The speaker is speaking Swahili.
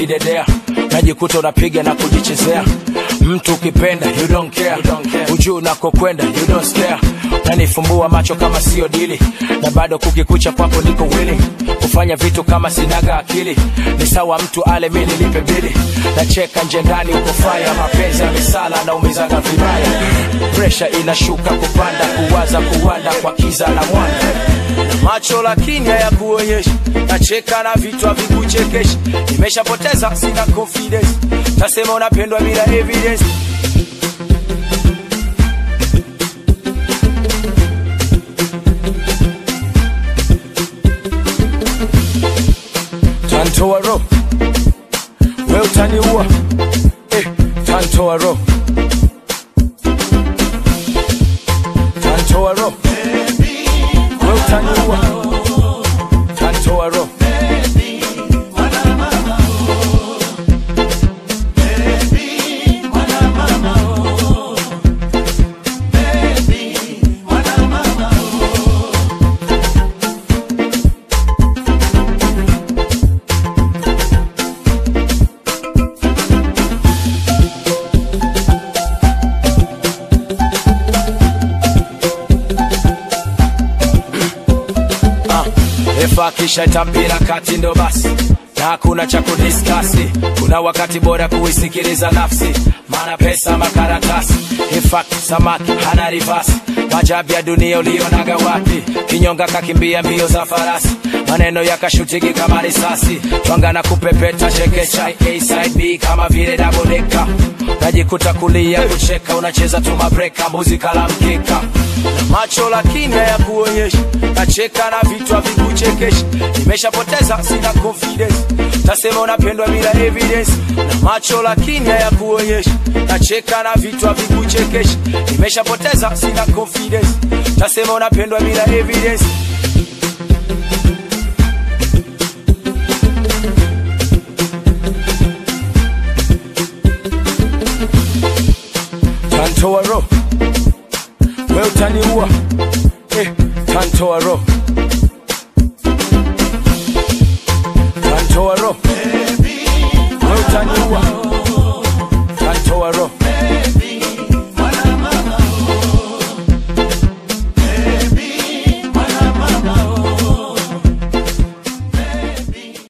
kidedea, najikuta unapiga na kujichezea. Mtu ukipenda you don't care, ujuu unakokwenda you don't stare. Nanifumbua macho kama sio dili, na bado kukikucha kwako niko willing kufanya vitu kama sinaga akili. Ni sawa mtu ale mimi nilipe bili, na cheka nje ndani uko fire. Mapenzi ya misala na umizaga vibaya, pressure inashuka kupanda, kuwaza kuwanda kwa kiza na mwanga. Macho lakini hayakuonyesha, nacheka na vitu havikuchekeshi. Nimeshapoteza sina confidence, nasema unapendwa bila evidence. Tantoa roho, wewe utaniua, tantoa roho, tantoa roho, wewe utaniua, tantoa roho. Kisha tapira kati ndo basi, na hakuna cha kudiskasi. Kuna wakati bora kuisikiliza nafsi, maana pesa makaratasi. In fact samaki hana rivasi, majabu ya dunia ulionaga wapi? Kinyonga kakimbia mbio za farasi, maneno yakashutiki kama risasi. Twanga na kupepeta chekecha, A side B kama vile double decker. Najikuta kulia kucheka, unacheza tu mabreka, mbuzi kala mkeka. Macho lakini hayakuonyesha, nacheka na vitu havikuchekeshi. Nimeshapoteza sina confidence, nasema unapendwa bila evidence. Na macho lakini hayakuonyesha, nacheka na vitu havikuchekeshi. Nimeshapoteza sina confidence, nasema unapendwa bila evidence. Tantoa roho, wewe utaniua, tantoa roho, tantoa roho, wewe utaniua.